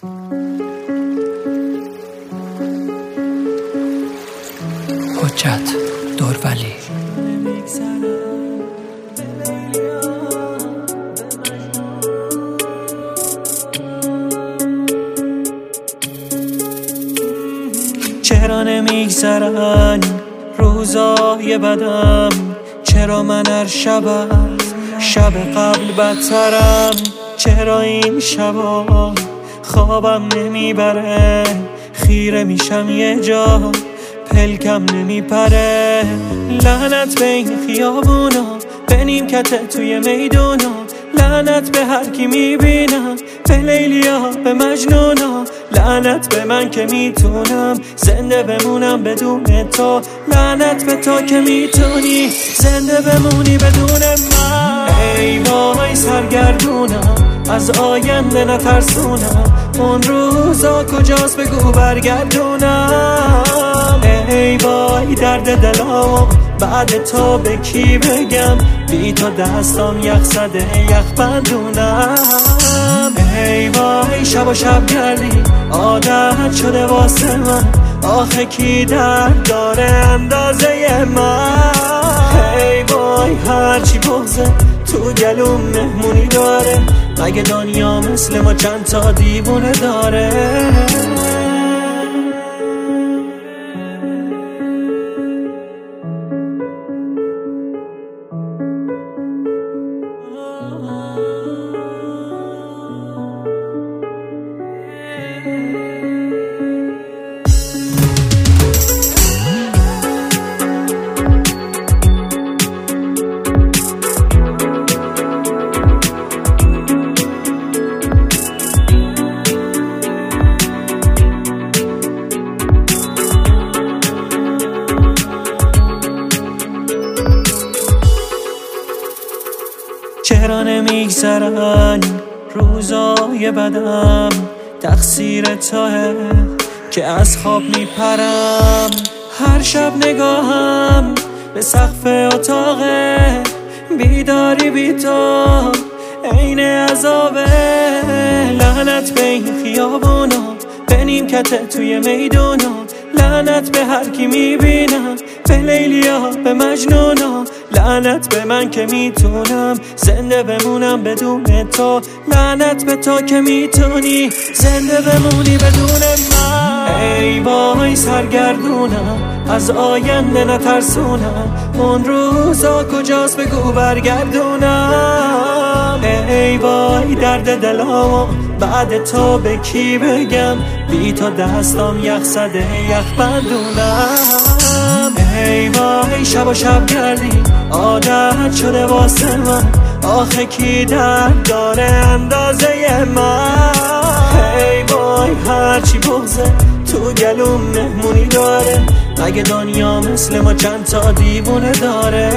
حجت دورولی. چرا نمیگذرن روزای بدم؟ چرا من هر شب شب قبل بدترم؟ چرا این شبا خوابم نمیبره؟ خیره میشم یه جا پلکم نمیپره. لعنت به این خیابونا، به نیمکت توی میدونا، لعنت به هر کی میبینم، به لیلیا به مجنونا، لعنت به من که میتونم زنده بمونم بدون تو، لعنت به تو که میتونی زنده بمونی بدون من. ای وای سرگردونم، از آینده نترسونم، اون روزا کجاست بگو برگردونم. ای وای درد دلام، بعد تو به کی بگم؟ بی تو دستام یخ زده یخ بندونم. ای وای شب و شب گردی عادت شده واسه من، آخه کی درد داره اندازه من؟ ای وای هرچی بغزه تو گلوم مهمونی داره، مگه دنیا مثل ما چند تا دیوونه داره؟ چرا نمیگذرن روزای بدم؟ تقصیر توه که از خواب میپرم، هر شب نگاهم به سقف اتاقه، بیداری بی تو عین عذابه. لعنت به این خیابونا، به نیمکت توی میدونا، لعنت به هر کی میبینم، به لیلیا به مجنونا، لعنت به من که میتونم زنده بمونم بدون تو، لعنت به تو که میتونی زنده بمونی بدون من. ای وای سرگردونم، از آینده نترسونم، اون روزا کجاست بگو برگردونم. ای وای درد دلام، بعد تو به کی بگم؟ بی تو دستام یخ زده یخ بندونم. ای وای شب و شب گردی عادت شده واسه من، آخه کی درد داره اندازه من؟ ای وای هرچی بغزه تو گلوم مهمونی داره، مگه دنیا مثل ما چند تا دیوونه داره؟